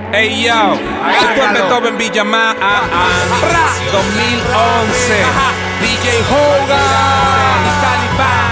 Ey yo, esto es Beethoven Villamar 2011. DJ Hogan y Caliban.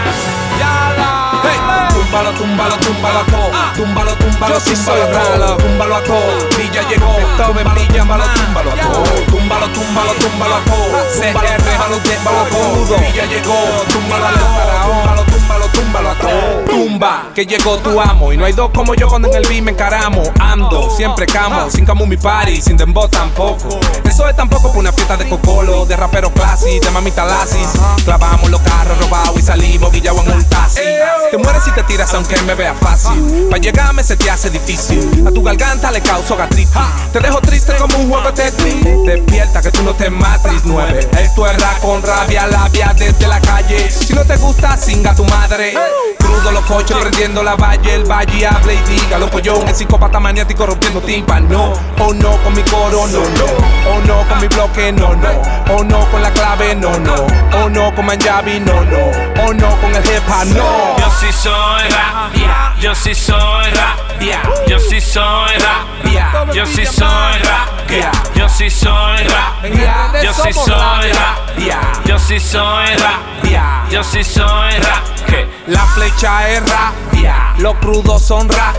Túmbalo, túmbalo, túmbalo a todo. Túmbalo, túmbalo, túmbalo, túmbalo a todo. Villa llegó, Beethoven Villamar, túmbalo a todo. Túmbalo, túmbalo, túmbalo a todo. CR, túmbalo a todo. Villa llegó, túmbalo a todo. Túmbalo a todo. Tumba, que llegó tu amo. Y no hay dos como yo cuando en el beat me encaramo. Ando, siempre camo, sin camo mi party, sin dembow tampoco. Eso es tampoco por una fiesta de cocolo, de rapero classy, de mamita lasis. Clavamos los carros robados y salimos guillao en un taxi. Te mueres si te tiras aunque me vea fácil. Pa' llegarme se te hace difícil. A tu garganta le causo gastritis. Te dejo triste como un juego de Tetris. Despierta que tú no te matres 9. Esto es rap con rabia, labia desde la calle. Si no te gusta, singa tu madre. Crudo los coches prendiendo la valle. El valle habla y diga loco yo, un psicópata maniático rompiendo timpan. No, o no con mi coro, no, no. O no con mi bloque, no, no. O no con la clave, no, no. O no con Manjabi, no, no. O no con el hip hop, no. Yo sí soy rap, yo sí soy rap, yo sí soy rap, yo sí soy rap, yo sí soy rap, yo sí soy rap, yo sí soy rap, yo sí soy rap. La flecha es rap, los crudos son rap,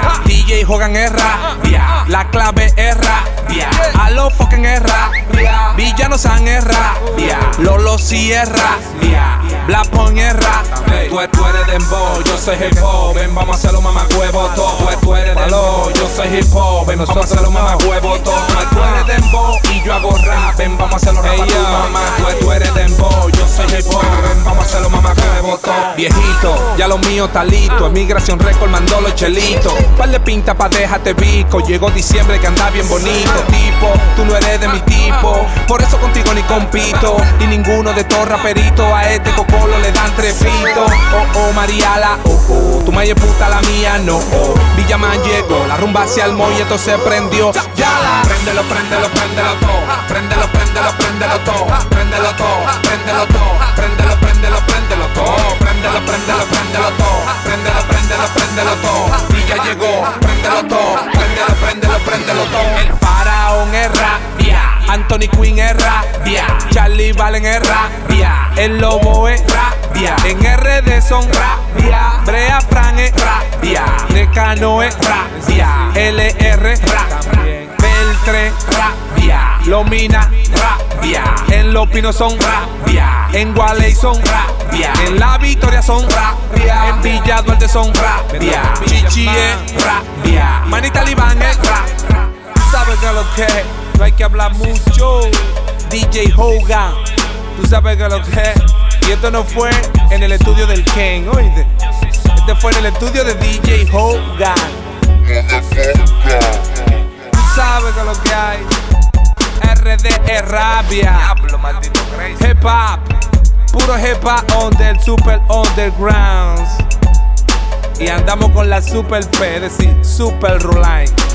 DJ Hogan es rap, la clave es rap, a los fucking es rap, Villano San es rap, Lolo sí es rap, Black Pong es rap. Tú eres dembow, yo soy hip hop, ven vamos a hacerlo mamacuevo todo. Tú eres dembow, yo soy hip hop, ven vamos a hacerlo mamacuevo todo. Tú eres dembow y yo hago rap, ven vamos a hacerlo rap a tu mamá. Tú eres dembow, yo soy hip hop, ven vamos a hacerlo mamacuevo todo. Viejito, ya lo mío está listo. Emigración Record mandó los chelitos. Par de pinta pa' déjate bico. Llegó diciembre que anda bien bonito. Tipo, tú no eres de mi tipo. Por eso contigo ni compito. Y ninguno de estos raperitos a este cocolo le dan trepito. Oh, oh, Mariala, oh, oh. Tu madre puta, la mía, no, oh. Villaman llegó, la rumba se armó y esto se prendió. Ya. Préndelo, préndelo, préndelo todo. Préndelo, préndelo, préndelo todo. Préndelo todo, préndelo todo. Préndelo, préndelo, préndelo todo. Préndelo, préndelo, préndelo todo. Préndelo, préndelo, préndelo todo. Villa llegó, préndelo todo. Préndelo, préndelo, préndelo todo. El faraón es rap, Anthony Quinn es rap, Charlie Valen es rap, el lobo es rap, en RD son rap, Brea Fran es rap, Necano es rap, LR rap, Beltre rap, Lomina rap, en Los Pinos son rap, en Gualey son rap, en La Victoria son rap, en Villa Duarte son rap, Chichi es rap, Manita Libán es rap. Tú sabes que lo que es, no hay que hablar mucho. DJ Hogan, tú sabes que lo que es. Y esto no fue en el estudio del Ken, oíste. Este fue en el estudio de DJ Hogan. Tú sabes que lo que hay. RD es rabia. Hip hop, puro hip hop on del super underground. Y andamos con la super P, es decir, super Roline.